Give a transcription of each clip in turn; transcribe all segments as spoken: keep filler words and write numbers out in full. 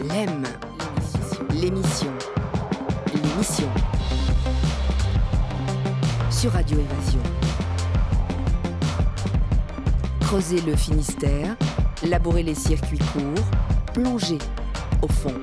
L'aime, l'émission, l'émission sur Radio Évasion. Creuser le Finistère, labourer les circuits courts, plonger au fond.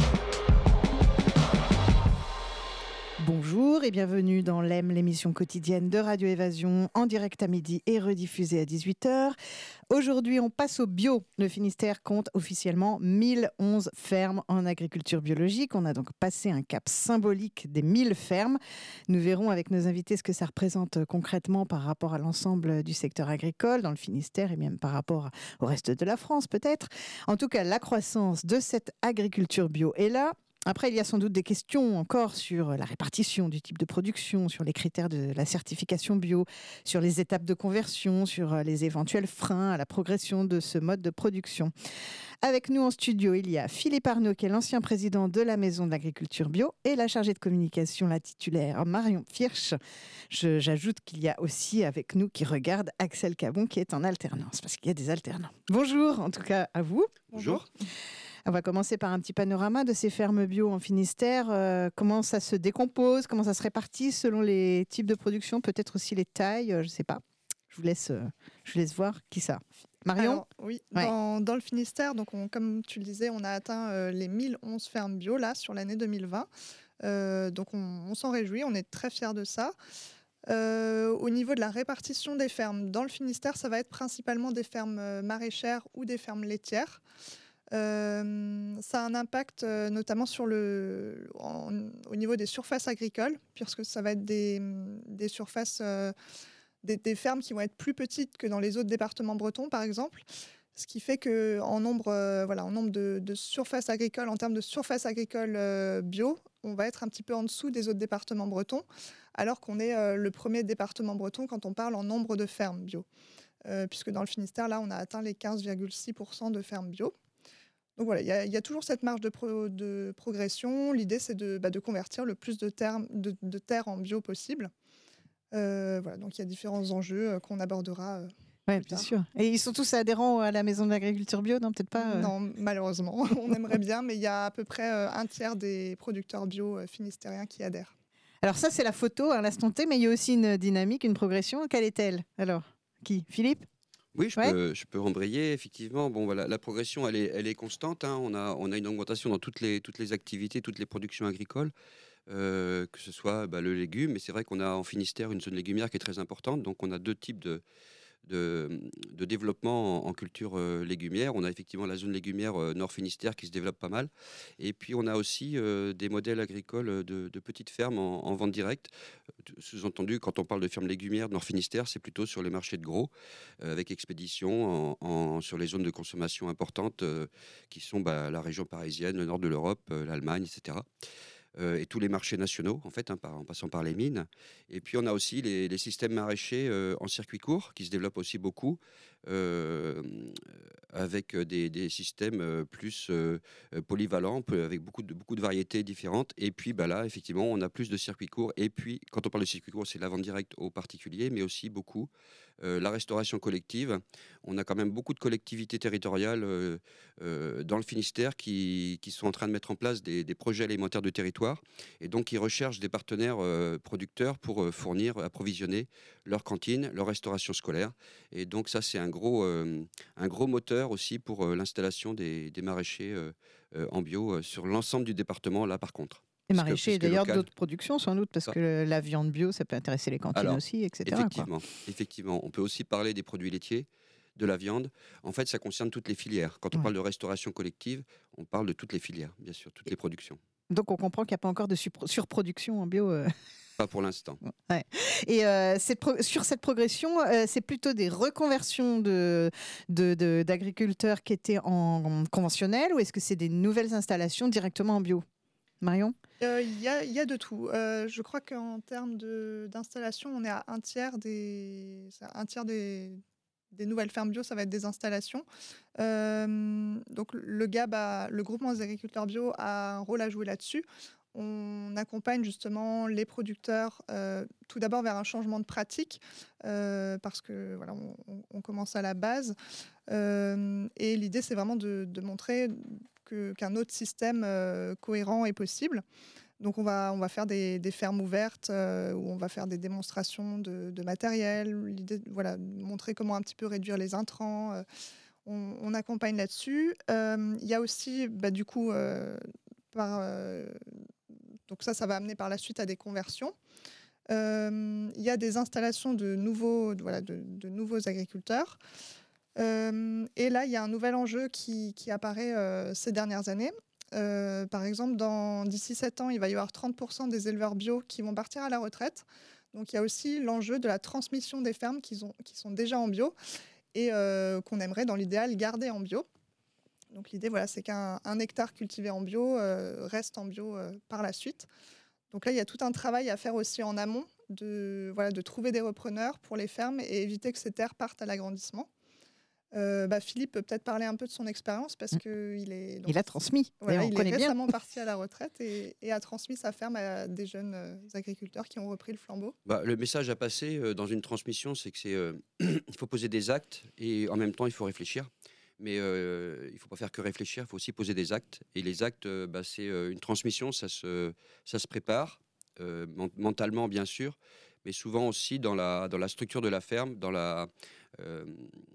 Bonjour et bienvenue dans L'aime, l'émission quotidienne de Radio Évasion, en direct à midi et rediffusée à dix-huit heures. Aujourd'hui, on passe au bio. Le Finistère compte officiellement mille onze fermes en agriculture biologique. On a donc passé un cap symbolique des mille fermes. Nous verrons avec nos invités ce que ça représente concrètement par rapport à l'ensemble du secteur agricole dans le Finistère et même par rapport au reste de la France peut-être. En tout cas, la croissance de cette agriculture bio est là. Après, il y a sans doute des questions encore sur la répartition du type de production, sur les critères de la certification bio, sur les étapes de conversion, sur les éventuels freins à la progression de ce mode de production. Avec nous en studio, il y a Philippe Arnaud, qui est l'ancien président de la Maison de l'Agriculture Bio, et la chargée de communication, la titulaire Marion Firsch. Je, j'ajoute qu'il y a aussi avec nous qui regarde Axel Cabon, qui est en alternance, parce qu'il y a des alternants. Bonjour, en tout cas à vous. Bonjour. On va commencer par un petit panorama de ces fermes bio en Finistère. Euh, comment ça se décompose, comment ça se répartit selon les types de production, peut-être aussi les tailles, euh, je ne sais pas. Je vous laisse, euh, je vous laisse voir qui ça. Marion. Alors, oui, ouais. dans, dans le Finistère, donc on, comme tu le disais, on a atteint euh, les mille onze fermes bio là, sur l'année deux mille vingt. Euh, donc on, on s'en réjouit, on est très fiers de ça. Euh, au niveau de la répartition des fermes, dans le Finistère, ça va être principalement des fermes euh, maraîchères ou des fermes laitières. Euh, ça a un impact euh, notamment sur le, en, au niveau des surfaces agricoles, puisque ça va être des, des surfaces, euh, des, des fermes qui vont être plus petites que dans les autres départements bretons, par exemple. Ce qui fait qu'en nombre, euh, voilà, en nombre de, de surfaces agricoles, en termes de surfaces agricoles euh, bio, on va être un petit peu en dessous des autres départements bretons, alors qu'on est euh, le premier département breton quand on parle en nombre de fermes bio. Euh, puisque dans le Finistère, là, on a atteint les quinze virgule six pour cent de fermes bio. Donc voilà, il y, y a toujours cette marge de, pro, de progression. L'idée, c'est de, bah, de convertir le plus de, termes, de, de terres en bio possible. Euh, voilà, donc il y a différents enjeux euh, qu'on abordera. Euh, oui, bien sûr. Et ils sont tous adhérents à la Maison de l'Agriculture Bio, non? Peut-être pas euh... Non, malheureusement. On aimerait bien, mais il y a à peu près euh, un tiers des producteurs bio euh, finistériens qui adhèrent. Alors ça, c'est la photo à l'instant T, mais il y a aussi une dynamique, une progression. Quelle est-elle? Alors, qui? Philippe? Oui, je, ouais. peux, je peux embrayer, effectivement. Bon, voilà, la progression, elle est, elle est constante. Hein. On a, on a une augmentation dans toutes les, toutes les activités, toutes les productions agricoles, euh, que ce soit bah, le légume. Mais c'est vrai qu'on a en Finistère une zone légumière qui est très importante. Donc, on a deux types de, de, de développement en, en culture euh, légumière. On a effectivement la zone légumière euh, Nord-Finistère qui se développe pas mal. Et puis, on a aussi euh, des modèles agricoles de, de petites fermes en, en vente directe. Sous-entendu, quand on parle de fermes légumières Nord-Finistère, c'est plutôt sur les marchés de gros, euh, avec expédition en, en, sur les zones de consommation importantes euh, qui sont bah, la région parisienne, le nord de l'Europe, euh, l'Allemagne, et cetera. Euh, et tous les marchés nationaux, en fait, hein, par, en passant par les mines. Et puis, on a aussi les, les systèmes maraîchers euh, en circuit court, qui se développent aussi beaucoup, euh, avec des, des systèmes euh, plus euh, polyvalents, avec beaucoup de, beaucoup de variétés différentes. Et puis, bah, là, effectivement, on a plus de circuits courts. Et puis, quand on parle de circuit court, c'est la vente directe aux particuliers, mais aussi beaucoup euh, la restauration collective. On a quand même beaucoup de collectivités territoriales euh, euh, dans le Finistère qui, qui sont en train de mettre en place des, des projets alimentaires de territoire. Et donc, ils recherchent des partenaires euh, producteurs pour euh, fournir, approvisionner leur cantine, leur restauration scolaire. Et donc, ça, c'est un gros, euh, un gros moteur aussi pour euh, l'installation des, des maraîchers euh, euh, en bio euh, sur l'ensemble du département, là, par contre. Les maraîchers, d'ailleurs, local. d'autres productions, sans doute, parce que la viande bio, ça peut intéresser les cantines Alors, aussi, et cetera. Effectivement, quoi. effectivement. On peut aussi parler des produits laitiers, de la viande. En fait, ça concerne toutes les filières. Quand on ouais. parle de restauration collective, on parle de toutes les filières, bien sûr, toutes les productions. Donc, on comprend qu'il n'y a pas encore de surpro- surproduction en bio. Euh... Pas pour l'instant. Ouais. Et euh, cette pro- sur cette progression, euh, c'est plutôt des reconversions de, de, de, d'agriculteurs qui étaient en, en conventionnel, ou est-ce que c'est des nouvelles installations directement en bio? Marion? Il euh, y, y a de tout. Euh, je crois qu'en termes de, d'installation, on est à un tiers des... Un tiers des des nouvelles fermes bio, ça va être des installations. Euh, donc le G A B, a, le groupement des agriculteurs bio, a un rôle à jouer là-dessus. On accompagne justement les producteurs euh, tout d'abord vers un changement de pratique euh, parce que voilà, on, on commence à la base. Euh, et l'idée, c'est vraiment de, de montrer que, qu'un autre système euh, cohérent est possible. Donc on va, on va faire des, des fermes ouvertes euh, où on va faire des démonstrations de, de matériel, l'idée, voilà, montrer comment un petit peu réduire les intrants. Euh, on, on accompagne là-dessus. Euh, Il y a aussi, bah, du coup, euh, par, euh, donc ça, ça va amener par la suite à des conversions. Euh, Il y a des installations de nouveaux, de, voilà, de, de nouveaux agriculteurs. Euh, et là, il y a un nouvel enjeu qui, qui apparaît euh, ces dernières années. Euh, par exemple, dans, d'ici sept ans, il va y avoir trente pour cent des éleveurs bio qui vont partir à la retraite. Donc, il y a aussi l'enjeu de la transmission des fermes qui, ont, qui sont déjà en bio et euh, qu'on aimerait, dans l'idéal, garder en bio. Donc, l'idée, voilà, c'est qu'un un hectare cultivé en bio euh, reste en bio euh, par la suite. Donc là, il y a tout un travail à faire aussi en amont, de, voilà, de trouver des repreneurs pour les fermes et éviter que ces terres partent à l'agrandissement. Euh, bah, Philippe peut peut-être parler un peu de son expérience parce qu'il est. Donc, il a transmis. voilà, on il est connaît récemment bien. parti à la retraite et, et a transmis sa ferme à des jeunes euh, agriculteurs qui ont repris le flambeau. Bah, le message à passer euh, dans une transmission, c'est que c'est, euh, il faut poser des actes et en même temps il faut réfléchir. Mais euh, il ne faut pas faire que réfléchir, il faut aussi poser des actes. Et les actes, euh, bah, c'est euh, une transmission, ça se, ça se prépare euh, mentalement bien sûr, mais souvent aussi dans la, dans la structure de la ferme, dans la, euh,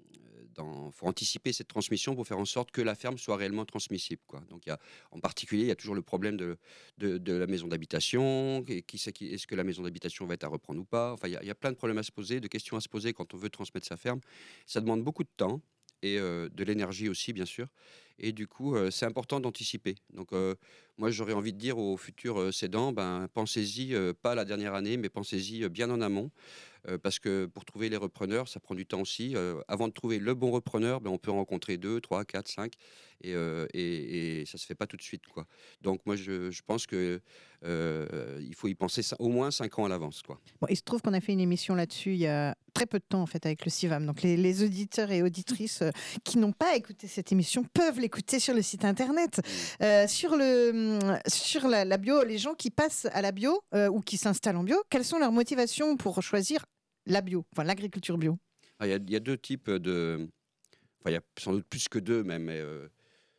il faut anticiper cette transmission pour faire en sorte que la ferme soit réellement transmissible, quoi. Donc, il y a, en particulier, il y a toujours le problème de, de, de la maison d'habitation. Qui, qui, qui, est-ce que la maison d'habitation va être à reprendre ou pas? Enfin, il y, a, il y a plein de problèmes à se poser, de questions à se poser quand on veut transmettre sa ferme. Ça demande beaucoup de temps et euh, de l'énergie aussi, bien sûr. Et du coup, euh, c'est important d'anticiper. Donc, euh, moi, j'aurais envie de dire aux futurs euh, cédants, ben, pensez-y, euh, pas la dernière année, mais pensez-y euh, bien en amont. Euh, parce que pour trouver les repreneurs, ça prend du temps aussi. Euh, avant de trouver le bon repreneur, ben, on peut en rencontrer deux, trois, quatre, cinq. Et, euh, et, et ça ne se fait pas tout de suite, quoi. Donc, moi, je, je pense qu'il euh, faut y penser ça, au moins cinq ans à l'avance, quoi. Bon, il se trouve qu'on a fait une émission là-dessus il y a très peu de temps, en fait, avec le CIVAM. Donc, les, les auditeurs et auditrices euh, qui n'ont pas écouté cette émission peuvent l'écouter sur le site internet. Euh, sur le, sur la, la bio, les gens qui passent à la bio euh, ou qui s'installent en bio, quelles sont leurs motivations pour choisir la bio, enfin l'agriculture bio? Il y, y a deux types de... Enfin, il y a sans doute plus que deux, même, mais, euh,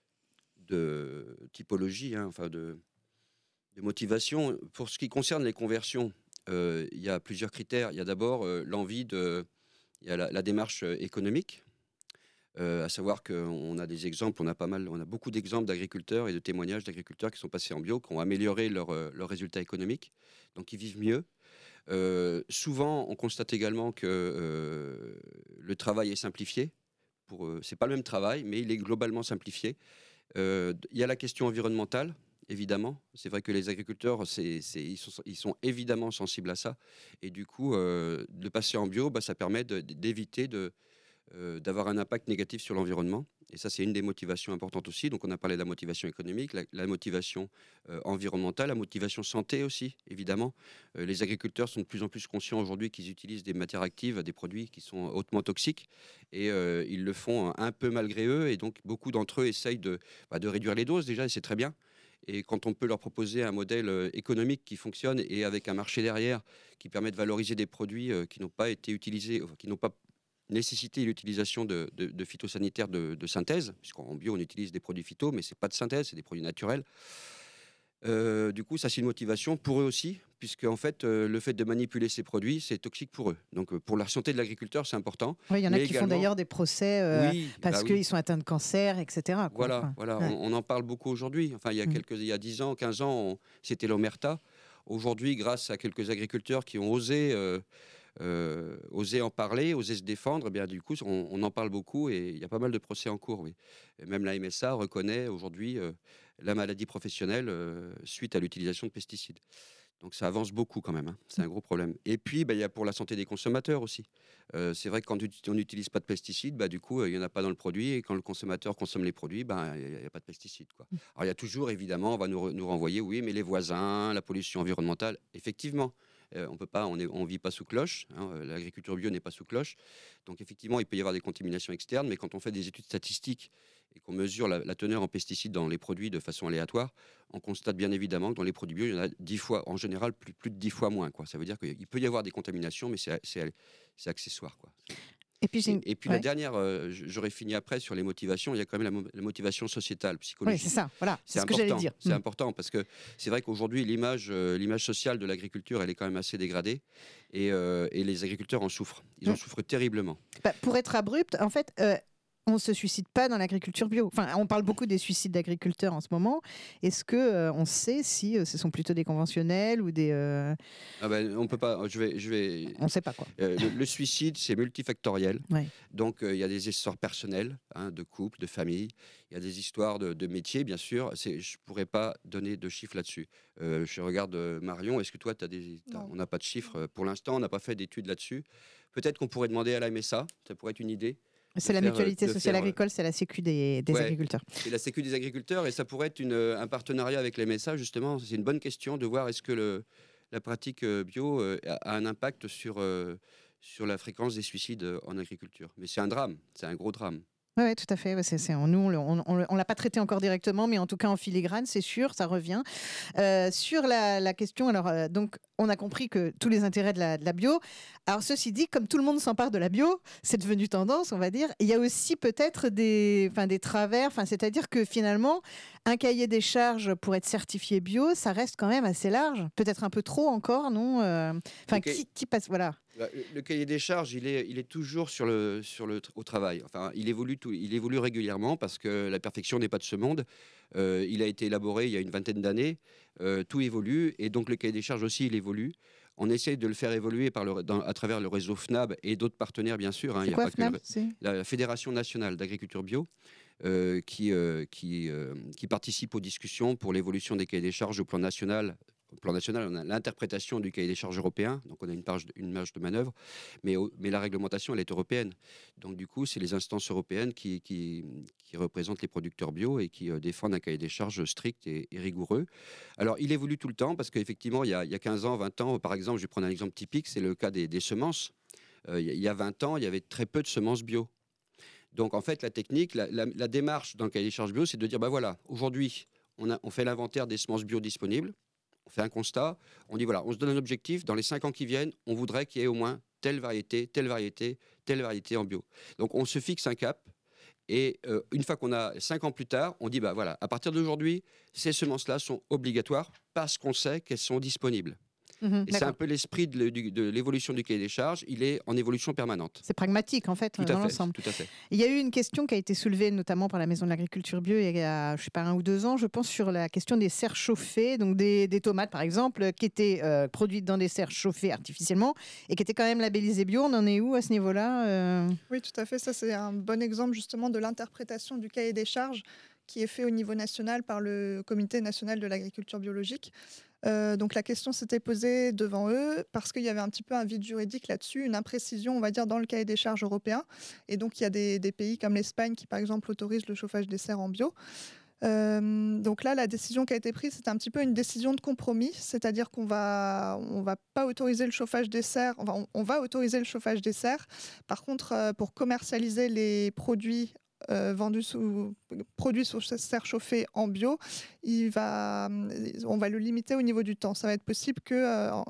de typologie, hein, enfin, de, de motivation. Pour ce qui concerne les conversions, euh, il y a plusieurs critères. Il y a d'abord euh, l'envie de... Il y a la, la démarche économique. Euh, à savoir qu'on a des exemples, on a pas mal, on a beaucoup d'exemples d'agriculteurs et de témoignages d'agriculteurs qui sont passés en bio, qui ont amélioré leurs leur résultats économiques, donc ils vivent mieux. Euh, souvent, on constate également que euh, le travail est simplifié. Pour, euh, c'est pas le même travail, mais il est globalement simplifié. Euh, il y a la question environnementale, évidemment. C'est vrai que les agriculteurs, c'est, c'est, ils, sont, ils sont évidemment sensibles à ça. Et du coup, euh, de passer en bio, bah, ça permet de, d'éviter de Euh, d'avoir un impact négatif sur l'environnement. Et ça, c'est une des motivations importantes aussi. Donc, on a parlé de la motivation économique, la, la motivation euh, environnementale, la motivation santé aussi, évidemment. Euh, les agriculteurs sont de plus en plus conscients aujourd'hui qu'ils utilisent des matières actives, des produits qui sont hautement toxiques. Et euh, ils le font un peu malgré eux. Et donc, beaucoup d'entre eux essayent de, bah, de réduire les doses déjà, et c'est très bien. Et quand on peut leur proposer un modèle économique qui fonctionne et avec un marché derrière qui permet de valoriser des produits euh, qui n'ont pas été utilisés, enfin, qui n'ont pas nécessiter l'utilisation de, de, de phytosanitaires de, de synthèse, puisqu'en bio, on utilise des produits phyto, mais ce n'est pas de synthèse, c'est des produits naturels. Euh, du coup, ça, c'est une motivation pour eux aussi, puisque en fait, euh, le fait de manipuler ces produits, c'est toxique pour eux. Donc, euh, pour la santé de l'agriculteur, c'est important. Oui, il y en a mais qui également... font d'ailleurs des procès euh, oui, parce bah qu'ils oui. sont atteints de cancer, et cetera, quoi. Voilà, Enfin, voilà. ouais. On, on en parle beaucoup aujourd'hui. Enfin, il y a, quelques, il y a dix ans, quinze ans, on... c'était l'omerta. Aujourd'hui, grâce à quelques agriculteurs qui ont osé... Euh, Euh, oser en parler, oser se défendre, eh bien, du coup, on, on en parle beaucoup et il y a pas mal de procès en cours. Oui. Et même la M S A reconnaît aujourd'hui euh, la maladie professionnelle euh, suite à l'utilisation de pesticides. Donc ça avance beaucoup quand même, hein. C'est un gros problème. Et puis, bah, il y a pour la santé des consommateurs aussi. Euh, c'est vrai que quand on n'utilise pas de pesticides, bah, du coup, il n'y en a pas dans le produit. Et quand le consommateur consomme les produits, bah, il n'y a, a pas de pesticides, quoi. Alors, il y a toujours, évidemment, on va nous, nous renvoyer, oui, mais les voisins, la pollution environnementale, effectivement. Euh, on peut pas, on ne vit pas sous cloche, hein, l'agriculture bio n'est pas sous cloche. Donc effectivement, il peut y avoir des contaminations externes, mais quand on fait des études statistiques et qu'on mesure la, la teneur en pesticides dans les produits de façon aléatoire, on constate bien évidemment que dans les produits bio, il y en a dix fois, en général, plus, plus de dix fois moins, quoi. Ça veut dire qu'il peut y avoir des contaminations, mais c'est, c'est, c'est accessoire, quoi. Et puis, j'ai une- Et, et puis ouais. la dernière, euh, j- j'aurais fini après sur les motivations. Il y a quand même la, mo- la motivation sociétale, Oui, psychologique. c'est ça. Voilà, c'est ce que important. j'allais dire. C'est Mm. important parce que c'est vrai qu'aujourd'hui l'image, euh, l'image sociale de l'agriculture, elle est quand même assez dégradée et, euh, et les agriculteurs en souffrent. Ils en Mm. souffrent terriblement. Bah, pour être abrupt, en fait, euh, on ne se suicide pas dans l'agriculture bio. Enfin, on parle beaucoup des suicides d'agriculteurs en ce moment. Est-ce que euh, on sait si euh, ce sont plutôt des conventionnels ou des... euh, Ah ben, on peut pas. Je vais, je vais. On ne sait pas quoi. Euh, le, le suicide, c'est multifactoriel. Ouais. Donc, euh, il y a des histoires personnelles, hein, de couple, de famille. Il y a des histoires de, de métier, bien sûr. C'est- Je ne pourrais pas donner de chiffres là-dessus. Euh, je regarde euh, Marion. Est-ce que toi, t'as des, t'as- Non. on n'a pas de chiffres euh, pour l'instant. On n'a pas fait d'études là-dessus. Peut-être qu'on pourrait demander à la M S A. Ça pourrait être une idée. C'est la faire, euh, mutualité de sociale faire, euh, agricole, c'est la sécu des, des Ouais. agriculteurs. C'est la Sécu des agriculteurs et ça pourrait être une, euh, un partenariat avec la M S A, justement. C'est une bonne question de voir est-ce que le, la pratique euh, bio euh, a, a un impact sur, euh, sur la fréquence des suicides euh, en agriculture. Mais c'est un drame, c'est un gros drame. Oui, ouais, tout à fait. Ouais, c'est, c'est, nous, on ne on, on l'a pas traité encore directement, mais en tout cas en filigrane, c'est sûr, ça revient. Euh, sur la, la question, alors, euh, donc, on a compris que tous les intérêts de la, de la bio. Alors, ceci dit, comme tout le monde s'empare de la bio, c'est devenu tendance, on va dire. Il y a aussi peut-être des, enfin, des travers, enfin, c'est-à-dire que finalement, un cahier des charges pour être certifié bio, ça reste quand même assez large. Peut-être un peu trop encore, non euh, Enfin, Ok. qui, qui passe, voilà. Bah, Le, le cahier des charges, il est, il est toujours sur le, sur le, au travail. Enfin, il évolue, tout, il évolue régulièrement parce que la perfection n'est pas de ce monde. Euh, il a été élaboré il y a une vingtaine d'années. Euh, tout évolue et donc le cahier des charges aussi, il évolue. On essaye de le faire évoluer par le, dans- à travers le réseau F N A B et d'autres partenaires, bien sûr. hein. Il C'est y a quoi, pas que le- F N A B c'est... la Fédération nationale d'agriculture bio, euh, qui, euh, qui, euh, qui participe aux discussions pour l'évolution des cahiers des charges au plan national. Au plan national, on a l'interprétation du cahier des charges européen, donc on a une marge de, une marge de manœuvre, mais, au- mais la réglementation, elle est européenne. Donc du coup, c'est les instances européennes qui, qui, qui représentent les producteurs bio et qui euh, défendent un cahier des charges strict et, et rigoureux. Alors, il évolue tout le temps, parce qu'effectivement, il y a, il y a quinze ans, vingt ans, par exemple, je vais prendre un exemple typique, c'est le cas des, des semences. Euh, il y a- il y a vingt ans, il y avait très peu de semences bio. Donc, en fait, la technique, la, la- la démarche dans le cahier des charges bio, c'est de dire, bah voilà, aujourd'hui, on, a- on fait l'inventaire des semences bio disponibles, on fait un constat, on dit, voilà, on se donne un objectif, dans les cinq ans qui viennent, on voudrait qu'il y ait au moins telle variété, telle variété, telle variété en bio. Donc, on se fixe un cap, et euh, une fois qu'on a cinq ans plus tard, on dit, bah voilà, à partir d'aujourd'hui, ces semences-là sont obligatoires parce qu'on sait qu'elles sont disponibles. Mhm, Et c'est d'accord. un peu l'esprit de, le- du- de l'évolution du cahier des charges. Il est en évolution permanente. C'est pragmatique, en fait, Tout dans à fait. l'ensemble. Tout à fait. Il y a eu une question qui a été soulevée notamment par la Maison de l'Agriculture Bio il y a, je sais pas, un ou deux ans, je pense, sur la question des serres chauffées, donc des, des tomates par exemple, qui étaient euh, produites dans des serres chauffées artificiellement et qui étaient quand même labellisées bio. On en est où à ce niveau-là euh Oui, tout à fait. Ça, c'est un bon exemple justement de l'interprétation du cahier des charges qui est fait au niveau national par le Comité national de l'agriculture biologique. Euh, donc la question s'était posée devant eux parce qu'il y avait un petit peu un vide juridique là-dessus, une imprécision, on va dire, dans le cahier des charges européen. Et donc il y a des, des pays comme l'Espagne qui, par exemple, autorisent le chauffage des serres en bio. Euh, donc là, la décision qui a été prise, c'est un petit peu une décision de compromis, c'est-à-dire qu'on va, on va pas autoriser le chauffage des serres, enfin, on, on va autoriser le chauffage des serres. Par contre, euh, pour commercialiser les produits euh, vendus sous produits sous serre chauffée en bio, il va, on va le limiter au niveau du temps. Ça va être possible que euh,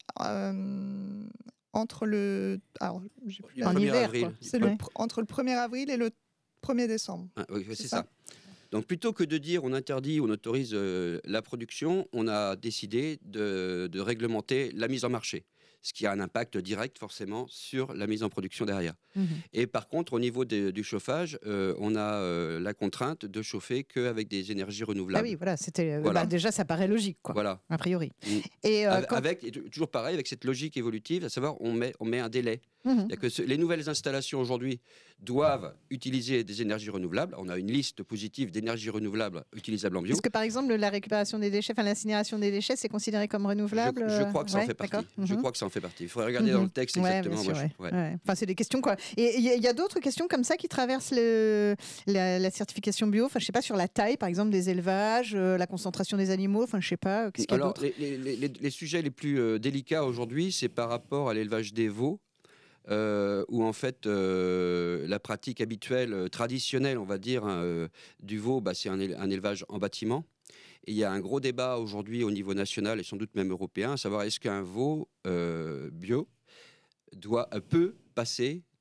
euh, entre le, alors, j'ai plus la- En premier hiver, avril. quoi. c'est le Ouais. pr- entre le premier avril et le premier décembre. Ah, oui, c'est C'est ça. ça. Donc plutôt que de dire on interdit, on autorise euh, la production, on a décidé de, de réglementer la mise en marché, ce qui a un impact direct forcément sur la mise en production derrière. Mhm. Et par contre, au niveau des- du chauffage, euh, on a euh, la contrainte de chauffer qu'avec des énergies Ah renouvelables. oui, voilà, c'était euh, Voilà. bah, déjà ça paraît logique, quoi, Voilà. a priori. Mm. Et euh, Avec, quand- avec- et t- toujours pareil, avec cette logique évolutive, à savoir on met, on met un délai. Mhm. C'est-à-dire que ce- les nouvelles installations aujourd'hui doivent utiliser des énergies renouvelables. On a une liste positive d'énergies renouvelables utilisables en bio. Est-ce que par exemple la récupération des déchets, enfin l'incinération des déchets, c'est considéré comme renouvelable Je, je euh, crois que ça en ouais, fait partie. d'accord. Je Mhm. crois que ça en fait partie. Il faudrait regarder Mhm. dans le texte Ouais, exactement. bien sûr, Moi, je- ouais. ouais. Ouais. Enfin, c'est des questions quoi. Et il y a, il y a d'autres questions comme ça qui traversent le, la, la certification bio. Enfin, je sais pas, sur la taille, par exemple, des élevages, euh, la concentration des animaux. Enfin, je sais pas. Qu'est-ce qu'il y a Alors, d'autre les, les- les- les sujets les plus euh, délicats aujourd'hui, c'est par rapport à l'élevage des veaux, euh, où en fait euh, la pratique habituelle, euh, traditionnelle, on va dire, hein, euh, du veau, bah, c'est un, éle- un élevage en bâtiment. Et il y a un gros débat aujourd'hui au niveau national et sans doute même européen, à savoir est-ce qu'un veau euh, bio doit, euh, peut passer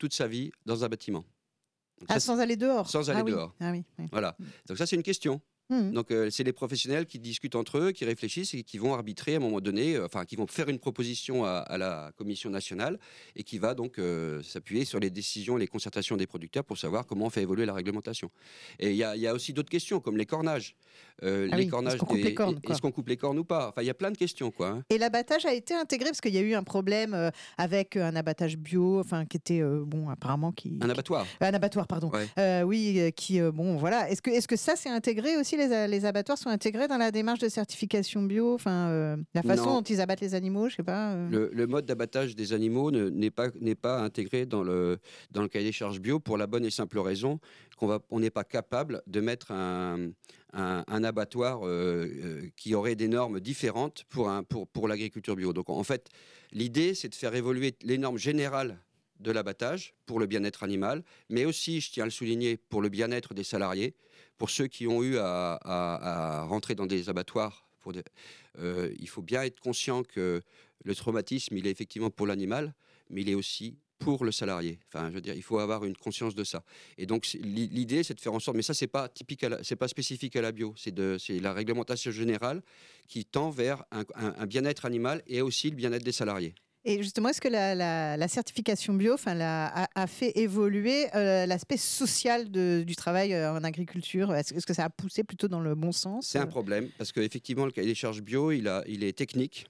toute sa vie dans un bâtiment. Donc Ah, ça, sans aller dehors. sans aller Ah oui. dehors. Ah oui, oui. Voilà. Donc ça, c'est une question. Mhm. Donc euh, c'est les professionnels qui discutent entre eux, qui réfléchissent et qui vont arbitrer à un moment donné, euh, enfin qui vont faire une proposition à, à la commission nationale et qui va donc euh, s'appuyer sur les décisions, les concertations des producteurs pour savoir comment on fait évoluer la réglementation. Et il y, y a aussi d'autres questions comme les cornages. Euh, Ah les oui, cornages est-ce qu'on coupe des- les cornes, quoi. est-ce qu'on coupe les cornes ou pas? Enfin, il y a plein de questions, quoi. Hein. Et l'abattage a été intégré parce qu'il y a eu un problème euh, avec un abattage bio, enfin qui était euh, bon apparemment qui Un abattoir. qui- un abattoir pardon. Ouais. Euh, oui, euh, qui euh, bon voilà. Est-ce que est-ce que ça c'est intégré aussi les, les abattoirs sont intégrés dans la démarche de certification bio, enfin euh, la façon Non. dont ils abattent les animaux, je sais pas. euh. Le, le mode d'abattage des animaux ne- n'est pas, n'est pas intégré dans le, dans le cahier des charges bio pour la bonne et simple raison qu'on va, on n'est pas capable de mettre un, un, un abattoir euh, euh, qui aurait des normes différentes pour, un, pour, pour l'agriculture bio. Donc en fait, l'idée, c'est de faire évoluer les normes générales de l'abattage pour le bien-être animal, mais aussi, je tiens à le souligner, pour le bien-être des salariés, pour ceux qui ont eu à, à- à rentrer dans des abattoirs. Pour des- euh, il faut bien être conscient que le traumatisme, il est effectivement pour l'animal, mais il est aussi pour le salarié. Enfin, je veux dire, il faut avoir une conscience de ça. Et donc, c'est- l'i- l'idée, c'est de faire en sorte, mais ça, c'est pas typique, à la- c'est pas spécifique à la bio. C'est de, c'est la réglementation générale qui tend vers un, un- un bien-être animal et aussi le bien-être des salariés. Et justement, est-ce que la, la- la certification bio, enfin, la- a, a fait évoluer euh, l'aspect social de- du travail euh, en agriculture? Est-ce, est-ce que ça a poussé plutôt dans le bon sens? C'est un problème parce qu'effectivement, le cahier des charges bio, il, a, il est technique.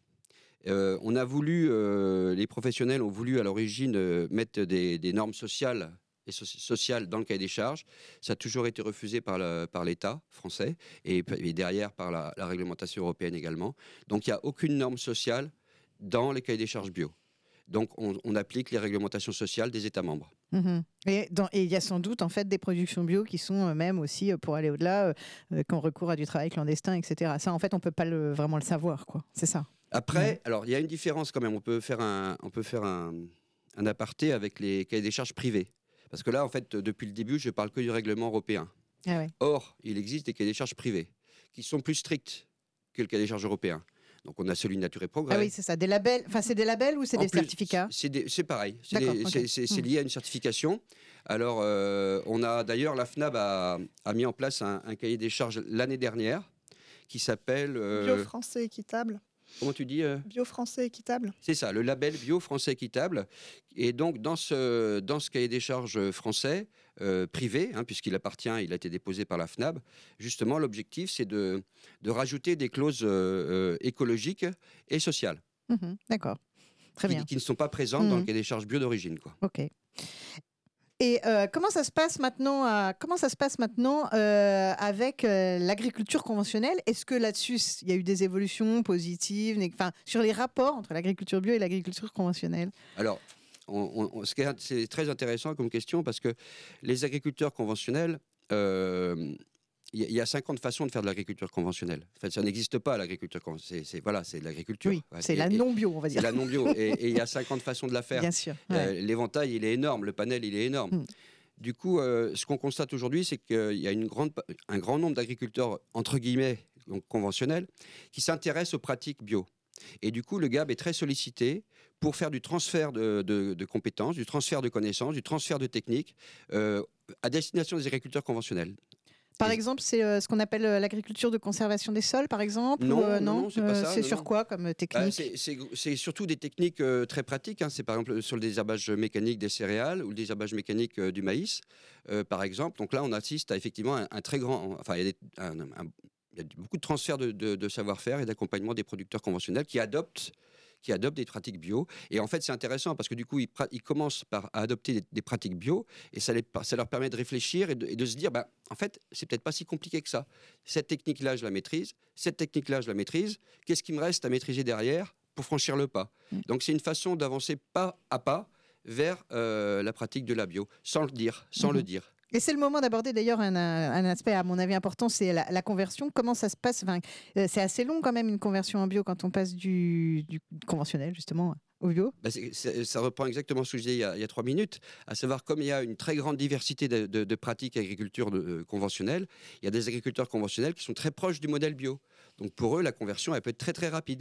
Euh, on a voulu, euh, les professionnels ont voulu à l'origine euh, mettre des, des normes sociales et so- sociales dans le cahier des charges. Ça a toujours été refusé par, le- par l'État français et, et derrière par la, la réglementation européenne également. Donc il n'y a aucune norme sociale dans les cahiers des charges bio. Donc on, on applique les réglementations sociales des États membres. Mhm. Et dans- et il y a sans doute en fait des productions bio qui sont euh, même aussi euh, pour aller au-delà, euh, euh, qui ont recours à du travail clandestin, et cetera. Ça, en fait, on peut pas le, vraiment le savoir, quoi. C'est ça. Après, Ouais. alors il y a une différence quand même. On peut faire un, on peut faire un, un aparté avec les cahiers des charges privés. Parce que là, en fait, depuis le début, je parle que du règlement européen. Ah ouais. Or, il existe des cahiers des charges privés qui sont plus stricts que le cahier des charges européen. Donc, on a celui de Nature et Progrès. Ah oui, c'est ça. Des labels. Enfin, c'est des labels ou c'est En des plus, certificats? c'est, des- c'est pareil. C'est, D'accord, des- ok. c'est- c'est- c'est Hmm. lié à une certification. Alors, euh, on a d'ailleurs, la FNAB a, a mis en place un, un cahier des charges l'année dernière qui s'appelle. euh, Bio français équitable. comment tu dis euh Bio français équitable. C'est ça, le label bio français équitable. Et donc, dans ce, dans ce cahier des charges français, euh, privé, hein, puisqu'il appartient, il a été déposé par la FNAB, justement, l'objectif, c'est de, de rajouter des clauses euh, euh, écologiques et sociales Mhm. D'accord. Très qui, bien. qui ne sont pas présentes dans le Mhm. cahier des charges bio d'origine, quoi. Ok. Et euh, comment ça se passe maintenant, à- comment ça se passe maintenant euh, avec euh, l'agriculture conventionnelle? Est-ce que là-dessus, il y a eu des évolutions positives, né- enfin, sur les rapports entre l'agriculture bio et l'agriculture conventionnelle? Alors, on- on- ce qui est, c'est très intéressant comme question parce que les agriculteurs conventionnels, euh, il y, a- il y a cinquante façons de faire de l'agriculture conventionnelle. En fait, ça n'existe pas, l'agriculture conventionnelle. C'est, c'est- voilà, c'est de l'agriculture. Oui, Ouais. c'est Et- la et- non bio, on va C'est dire. la non bio. Et et il y a cinquante façons de la faire. Bien sûr. Euh, ouais. L'éventail, il est énorme. Le panel, il est énorme. Mm. Du coup, euh, ce qu'on constate aujourd'hui, c'est qu'il y a une grande, pa- un grand nombre d'agriculteurs, entre guillemets, donc conventionnels, qui s'intéressent aux pratiques bio. Et du coup, le G A B est très sollicité pour faire du transfert de, de- de compétences, du transfert de connaissances, du transfert de techniques euh, à destination des agriculteurs conventionnels. Par Et- exemple, c'est euh, ce qu'on appelle euh, l'agriculture de conservation des sols, par exemple? Non, ou, euh, non, non, c'est pas ça, c'est non, sur non. quoi comme euh, Bah, technique? c'est- c'est c'est surtout des techniques euh, très pratiques. Hein. C'est par exemple sur le désherbage mécanique des céréales ou le désherbage mécanique euh, du maïs, euh, par exemple. Donc là, on assiste à effectivement un, un très grand. Enfin, il y a, des- un- un- il y a beaucoup de transferts de, de- de savoir-faire et d'accompagnement des producteurs conventionnels qui adoptent qui adoptent des pratiques bio. Et en fait, c'est intéressant parce que du coup, ils, pra- ils commencent par à adopter des, des pratiques bio et ça, les- ça leur permet de réfléchir et de, et de se dire, bah, en fait, c'est peut-être pas si compliqué que ça. Cette technique-là, je la maîtrise. Cette technique-là, je la maîtrise. Qu'est-ce qui me reste à maîtriser derrière pour franchir le pas? Mm. Donc, c'est une façon d'avancer pas à pas vers euh, la pratique de la bio, sans le dire, sans Mhm. le dire. Et c'est le moment d'aborder d'ailleurs un, un aspect, à mon avis, important, c'est la, la conversion. Comment ça se passe? Enfin, euh, c'est assez long quand même une conversion en bio quand on passe du, du conventionnel justement au bio. Bah, c'est- c'est- ça reprend exactement ce que je disais il y a, il y a trois minutes, à savoir comme il y a une très grande diversité de, de- de pratiques agriculture de- euh, conventionnelle, il y a des agriculteurs conventionnels qui sont très proches du modèle bio. Donc pour eux, la conversion, elle peut être très très rapide.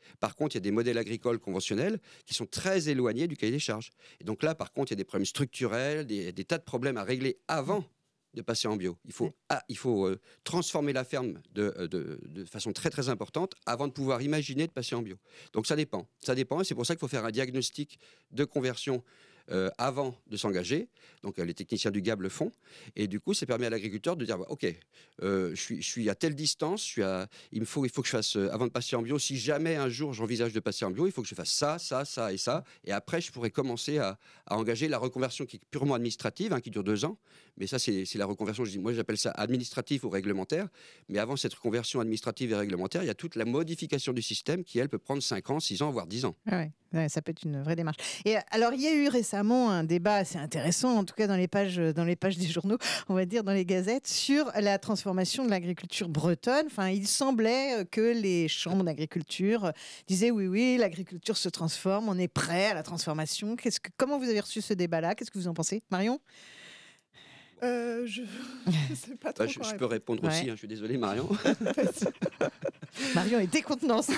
Par contre, il y a des modèles agricoles conventionnels qui sont très éloignés du cahier des charges. Et donc là, par contre, il y a des problèmes structurels, des, des tas de problèmes à régler avant de passer en bio. Il faut, Oui. ah, il faut euh, transformer la ferme de, de, de façon très très importante avant de pouvoir imaginer de passer en bio. Donc ça dépend. Ça dépend et c'est pour ça qu'il faut faire un diagnostic de conversion euh, avant de s'engager. Donc euh, les techniciens du G A B le font. Et du coup, ça permet à l'agriculteur de dire, OK, euh, je, suis, je suis à telle distance, je suis à, il, me faut, il faut que je fasse, euh, avant de passer en bio, si jamais un jour j'envisage de passer en bio, il faut que je fasse ça, ça, ça et ça. Et après, je pourrais commencer à, à engager la reconversion qui est purement administrative, hein, qui dure deux ans. Mais ça, c'est, c'est la reconversion, je dis, moi j'appelle ça administratif ou réglementaire. Mais avant cette reconversion administrative et réglementaire, il y a toute la modification du système qui, elle, peut prendre cinq ans, six ans, voire dix ans. Ah ouais, ouais, ça peut être une vraie démarche. Et alors, il y a eu récemment un débat assez intéressant, en tout cas dans les pages, dans les pages des journaux, on va dire dans les gazettes, sur la transformation de l'agriculture bretonne. Enfin, il semblait que les chambres d'agriculture disaient oui, oui, l'agriculture se transforme, on est prêt à la transformation. Qu'est-ce que, comment vous avez reçu ce débat-là? Qu'est-ce que vous en pensez, Marion? Euh, je ne sais pas trop Bah, je, quoi je peux répondre Ouais. aussi, hein, je suis désolé Marion. Marion est décontenancée.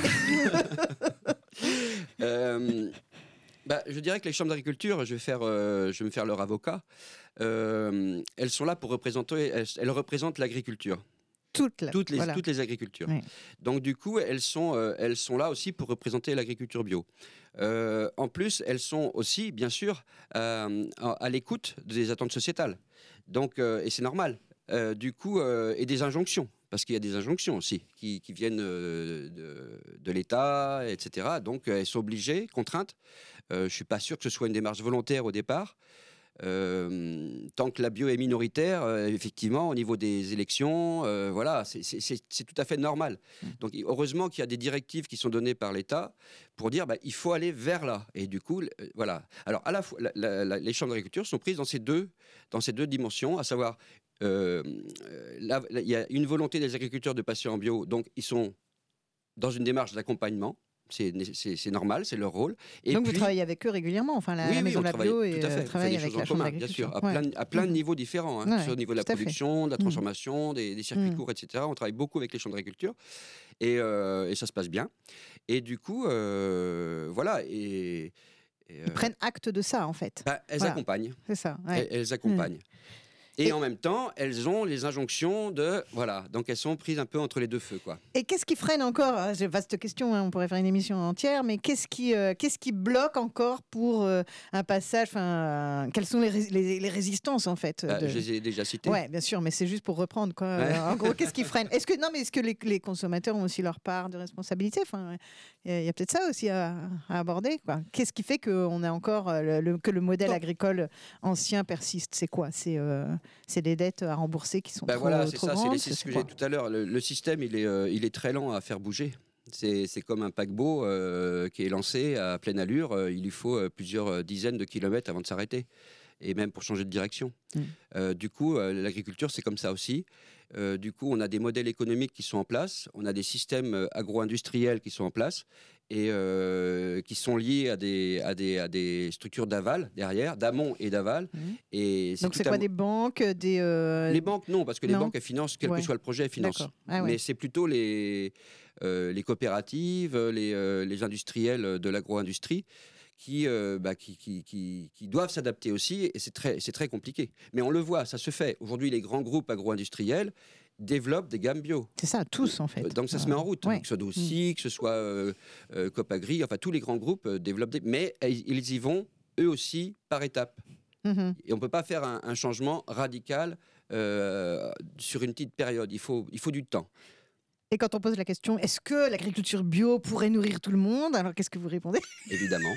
Euh, bah, je dirais que les chambres d'agriculture, je vais, faire, euh, je vais me faire leur avocat, euh, elles sont là pour représenter, elles, elles représentent l'agriculture, Toutes, là, toutes les, voilà. toutes les agricultures. Oui. Donc du coup, elles sont, euh, elles sont là aussi pour représenter l'agriculture bio. Euh, en plus, elles sont aussi, bien sûr, euh, à, à l'écoute des attentes sociétales. Donc, euh, et c'est normal. Euh, du coup, euh, et des injonctions. Parce qu'il y a des injonctions aussi qui, qui viennent euh, de, de l'État, et cetera. Donc, elles sont obligées, contraintes. Euh, je ne suis pas sûr que ce soit une démarche volontaire au départ. Euh, tant que la bio est minoritaire, euh, effectivement, au niveau des élections, euh, voilà, c'est, c'est, c'est, c'est tout à fait normal. Donc, heureusement qu'il y a des directives qui sont données par l'État pour dire, bah, il faut aller vers là. Et du coup, euh, voilà. Alors, à la fois, la, la, la, les chambres d'agriculture sont prises dans ces deux, dans ces deux dimensions, à savoir, euh, là, il y a une volonté des agriculteurs de passer en bio, donc ils sont dans une démarche d'accompagnement. C'est, c'est, c'est normal, c'est leur rôle. Et Donc puis, vous travaillez avec eux régulièrement, enfin la, oui, la oui, maison on de la travaille, bio et tout à fait. euh, On fait travaille des avec choses la en chambre commun, bien sûr, d'agriculture. à, Ouais. plein, à plein de Mhm. niveaux différents, hein, Ouais, que ce soit au niveau de la tout à fait. production, de la Mhm. transformation, des, des circuits Mhm. courts, et cetera. On travaille beaucoup avec les chambres d'agriculture et, euh, et ça se passe bien. Et du coup, euh, voilà. Et, et, euh, Ils prennent acte de ça en fait. bah, elles Voilà. accompagnent. C'est ça. Ouais. Elles, elles accompagnent. Et, Et- en même temps, elles ont les injonctions de... Voilà, donc elles sont prises un peu entre les deux feux, quoi. Et qu'est-ce qui freine encore? ah, c'est une vaste question, hein, on pourrait faire une émission entière, mais qu'est-ce qui, euh, qu'est-ce qui bloque encore pour euh, un passage? Enfin, euh, quelles sont les, rés- les, les résistances en fait Bah, de- je les ai déjà cités. Ouais, bien sûr, mais c'est juste pour reprendre quoi. Ouais. Euh, en gros, qu'est-ce qui freine? Est-ce que non, mais est-ce que les, les consommateurs ont aussi leur part de responsabilité? Enfin, il y a, il y a peut-être ça aussi à, à aborder, quoi. Qu'est-ce qui fait que on a encore euh, le, le- que le modèle Non. agricole ancien persiste? C'est quoi? C'est euh, c'est les dettes à rembourser qui sont Ben trop, voilà, c'est trop ça, c'est, grandes. les- c'est ce c'est que quoi j'ai dit tout à l'heure. Le, le système, il est, euh, il est très lent à faire bouger. C'est, c'est comme un paquebot euh, qui est lancé à pleine allure. euh, il lui faut euh, plusieurs euh, dizaines de kilomètres avant de s'arrêter, et même pour changer de direction. Mm. Euh, du coup, euh, l'agriculture, c'est comme ça aussi. Euh, du coup, on a des modèles économiques qui sont en place, on a des systèmes euh, agro-industriels qui sont en place et euh, qui sont liés à des, à des, à des structures d'aval derrière, d'amont et d'aval. Mhm. Et Donc tout c'est à quoi mo- des banques, des euh, Les banques, non, parce que les non. banques, elles financent, quel Ouais. que soit le projet, elles financent. D'accord. Ah ouais. Mais c'est plutôt les, euh, les coopératives, les, euh, les industriels de l'agro-industrie qui, euh, bah, qui, qui, qui, qui doivent s'adapter aussi, et c'est très, c'est très compliqué. Mais on le voit, ça se fait. Aujourd'hui, les grands groupes agro-industriels développent des gammes bio. C'est ça, tous en fait. Donc ça se met en route. Ouais. Que ce soit Dossi, que ce soit euh, euh, Copagri, enfin tous les grands groupes euh, développent des... Mais euh, ils y vont, eux aussi, par étapes. Mhm. Et on ne peut pas faire un, un changement radical euh, sur une petite période. Il faut, il faut du temps. Et quand on pose la question, est-ce que l'agriculture bio pourrait nourrir tout le monde? Alors qu'est-ce que vous répondez? Évidemment,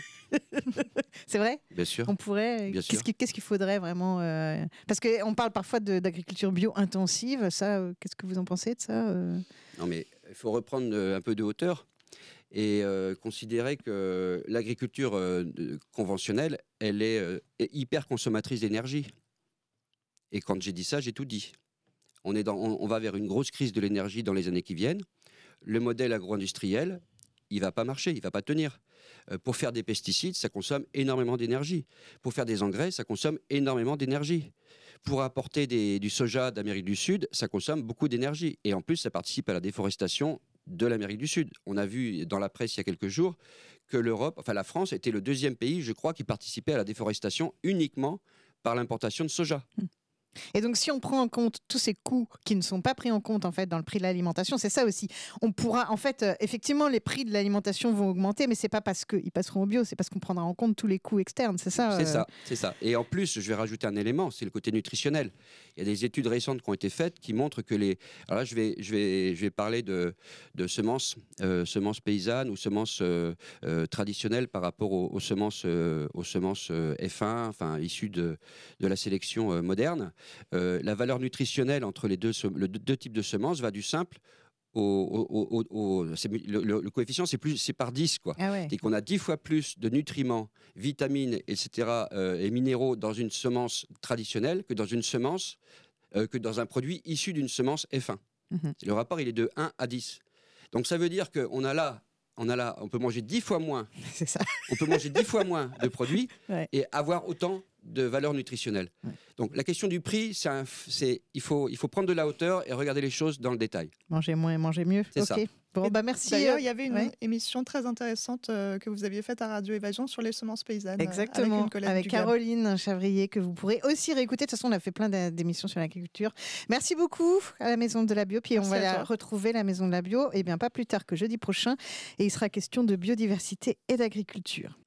C'est vrai? bien sûr. On pourrait. Bien Qu'est-ce sûr. qui- qu'est-ce qu'il faudrait vraiment euh, Parce qu'on parle parfois de- d'agriculture bio intensive. Ça, euh, qu'est-ce que vous en pensez de ça euh Non, mais il faut reprendre euh, un peu de hauteur et euh, considérer que l'agriculture euh, de- conventionnelle, elle est, euh, est hyper consommatrice d'énergie. Et quand j'ai dit ça, j'ai tout dit. On, est dans, on, on va vers une grosse crise de l'énergie dans les années qui viennent. Le modèle agro-industriel, il va pas marcher, il va pas tenir. Euh, pour faire des pesticides, ça consomme énormément d'énergie. Pour faire des engrais, ça consomme énormément d'énergie. Pour apporter des- du soja d'Amérique du Sud, ça consomme beaucoup d'énergie. Et en plus, ça participe à la déforestation de l'Amérique du Sud. On a vu dans la presse il y a quelques jours que l'Europe, enfin la France, était le deuxième pays, je crois, qui participait à la déforestation uniquement par l'importation de soja. Et donc, si on prend en compte tous ces coûts qui ne sont pas pris en compte en fait dans le prix de l'alimentation, c'est ça aussi. On pourra, en fait, euh, effectivement, les prix de l'alimentation vont augmenter, mais c'est pas parce qu'ils passeront au bio, c'est parce qu'on prendra en compte tous les coûts externes, c'est ça. C'est euh... ça, c'est ça. Et en plus, je vais rajouter un élément, c'est le côté nutritionnel. Il y a des études récentes qui ont été faites qui montrent que les. Alors là, je vais, je vais, je vais parler de, de semences, euh, semences paysannes ou semences euh, euh, traditionnelles par rapport aux, aux semences, euh, aux semences euh, F un, enfin issues de, de la sélection euh, moderne. Euh, la valeur nutritionnelle entre les deux, le, deux types de semences va du simple au, au, au, au c'est, le, le, le coefficient c'est plus c'est par dix quoi. Ah ouais. Et qu'on a dix fois plus de nutriments, vitamines, et cetera euh, et minéraux dans une semence traditionnelle que dans une semence euh, que dans un produit issu d'une semence F un. Mm-hmm. Le rapport il est de un à dix. Donc ça veut dire qu'on a là on a là on peut manger dix fois moins. C'est ça. On peut manger dix fois moins de produits ouais. et avoir autant de valeur nutritionnelle. Ouais. Donc la question du prix, c'est, un, c'est il faut il faut prendre de la hauteur et regarder les choses dans le détail. Manger moins et manger mieux. C'est okay. ça. Bon, bah merci. D'ailleurs, il y avait une ouais. émission très intéressante euh, que vous aviez faite à Radio Évasion sur les semences paysannes. Exactement, euh, avec, une avec Caroline Chavrier, que vous pourrez aussi réécouter. De toute façon, on a fait plein d'émissions sur l'agriculture. Merci beaucoup à la Maison de la Bio. Puis merci on va la retrouver, la Maison de la Bio, et bien pas plus tard que jeudi prochain. Et il sera question de biodiversité et d'agriculture.